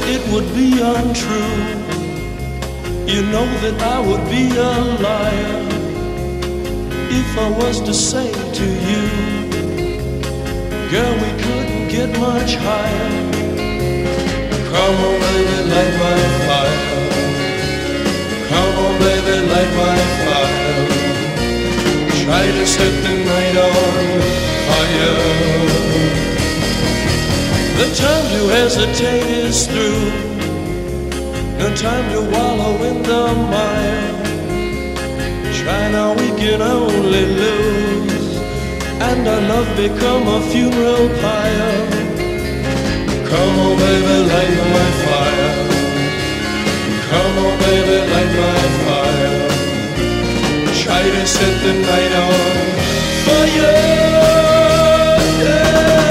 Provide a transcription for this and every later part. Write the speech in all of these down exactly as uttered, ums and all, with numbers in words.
it would be untrue. You know that I would be a liar if I was to say to you, girl, we couldn't get much higher. Come on, baby, light my fire. Come on, baby, light my fire. Try to set the night on fire. The time to hesitate is through. No time to wallow in the mire. Try now, we can only lose, and our love become a funeral pyre. Come on, baby, light my fire. Come on, baby, light my fire. Try to set the night on fire. Yeah.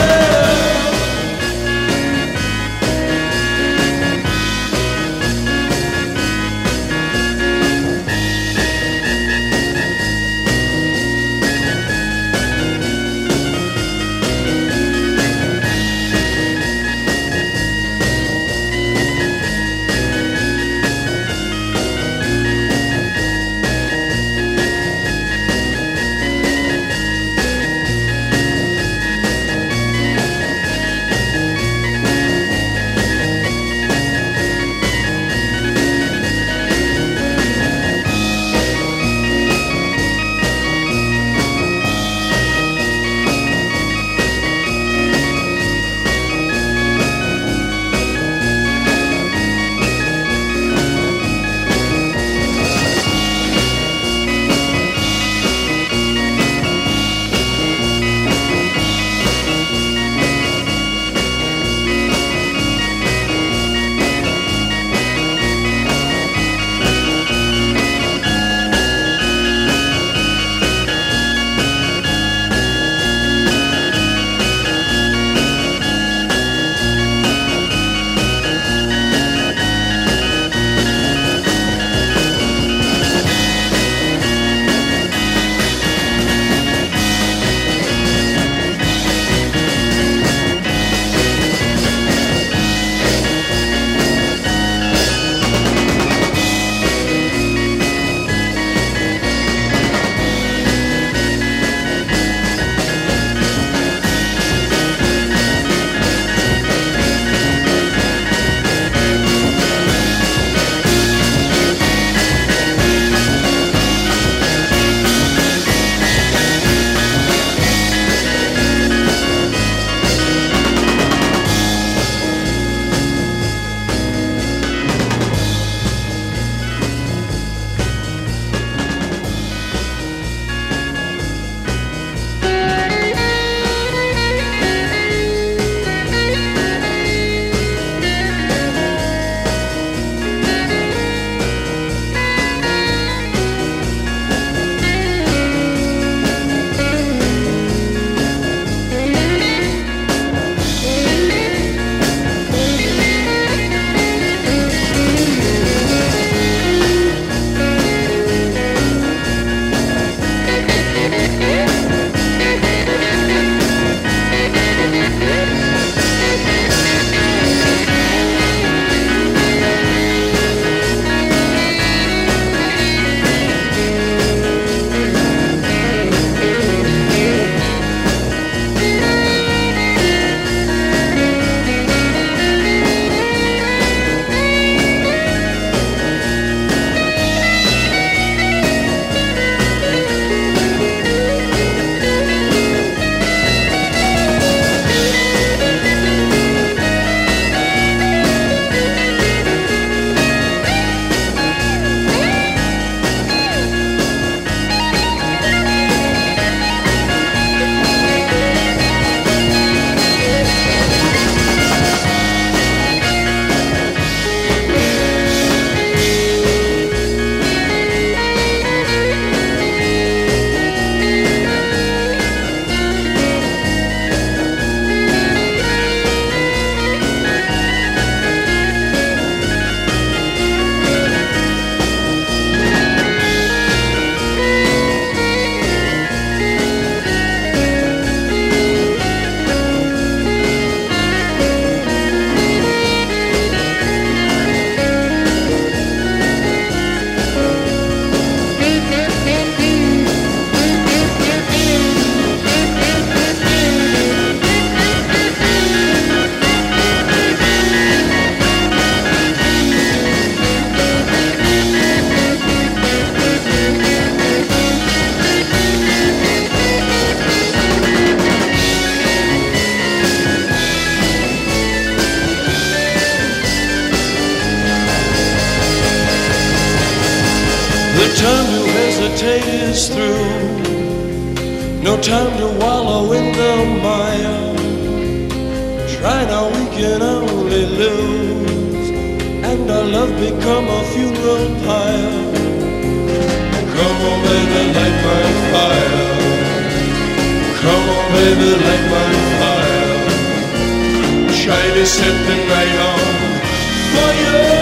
The time to hesitate is through. No time to wallow in the mire. Try now, we can only lose, and our love become a funeral pyre. Come on, baby, light my fire. Come on, baby, light my fire. Try to set the night on fire.